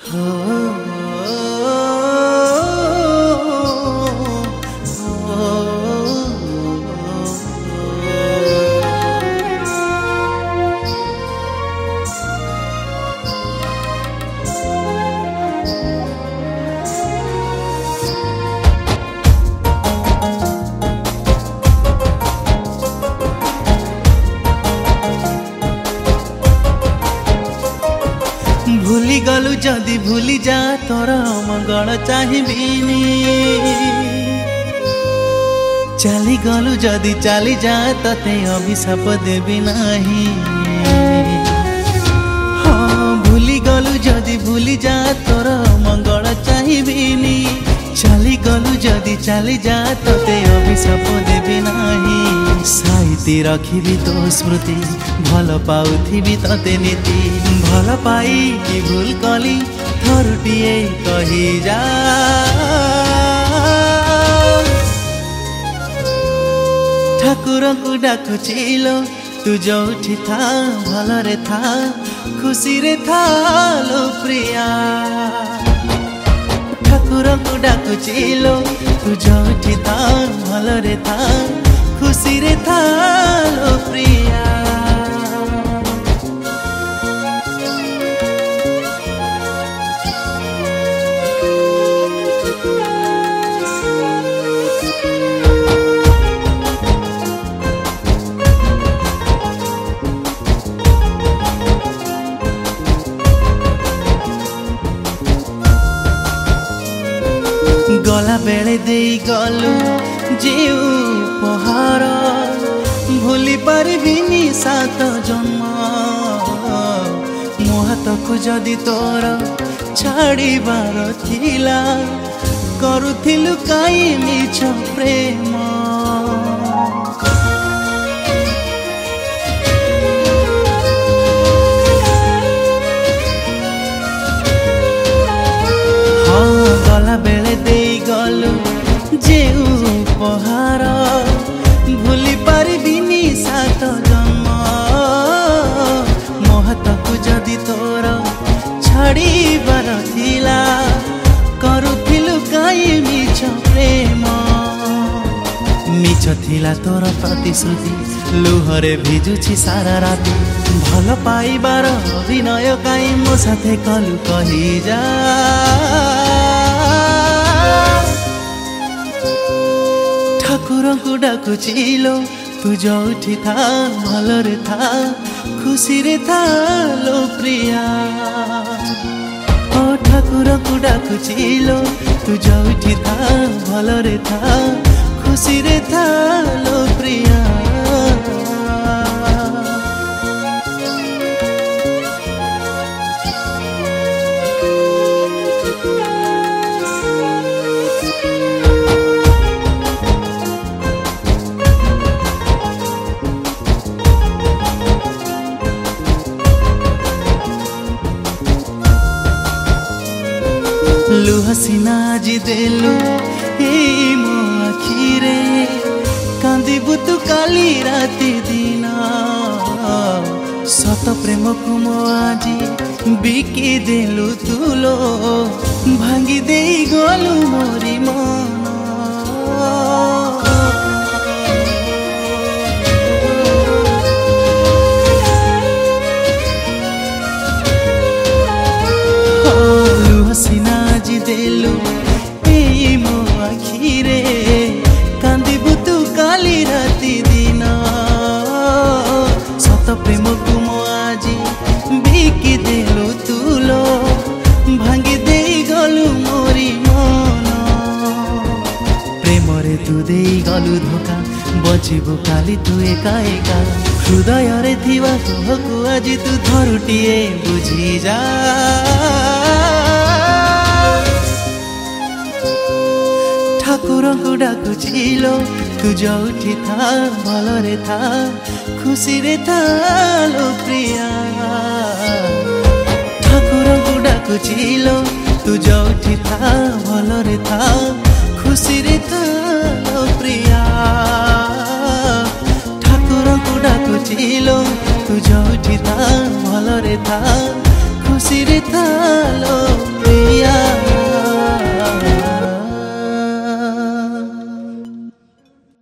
भूली गलु जदि भूली जा तोर मंगल चाहिबिनी चली गलु जदि चली जा तते अभिशाप देबी नाही। हाँ भूली गलु जदि भूली जा तोर मंगल चाहिबिनी चली गलु जदि चली जा तते अभिशाप देबी नाही। साइती रखिबी तो स्मृति भल पाउथिबी तते नीति भल पाई कि भूल कली थरुटिए कही जा। ठाकुर को डाकुचिलो तू जोठी था भलरे था खुशी रे था लो प्रिया। ठाकुर को डाकुचिलो तू जोठी था भलरे था खुशी रे था लो प्रिया। गला बेले दे गलु जीव उपहार भूली पारिबिनी सात जन्म मो हाथकु जदि तोर छाड़ीबार थिला करुथिलु काई मिछ प्रेम। हाँ गला बेले दे गलु जे उपहार भूली पारिबिनी सात जन्म मो हाथकु जदि तोर छाड़ीबार थिला करुथिलु काई मिछ प्रेम। मिछ थिला तोर प्रतिश्रुति लुहरे भिजुछि सारा राति भल पाइबार अभिनय काई मो साथे कलु कही जा। ठाकुर को डाकुचिलो तू जोठी था भलरे था खुशी रे था लो प्रिया। ओ ठाकुर को डाकुचिलो तू जोठी था भलरे था खुशी रे था लो प्रिया। लुह सिना जी देलु मो आखिरे कांदिबु तू काली राति दिन सत प्रेम को मो आजी बिकी देलु तुलो भांगी दे गलु मोरी मन। सिना जी देलु मो आखिरे कांदिबु तू काली राति दिन सत प्रेम को मो आजी बिकी देलु तुलो भांगी दे गलु मोरी मन। प्रेम रे तू दे गलु धोखा बचिबु काली तू एका एका हृदय रे थिवा तोहकु आजी तू धरुटिए बुझी जा। ठाकुर को डाकुचिलो तू जोठी था भलरे था खुशी रे था लो प्रिया। ठाकुर को डाकुचिलो तू जोठी था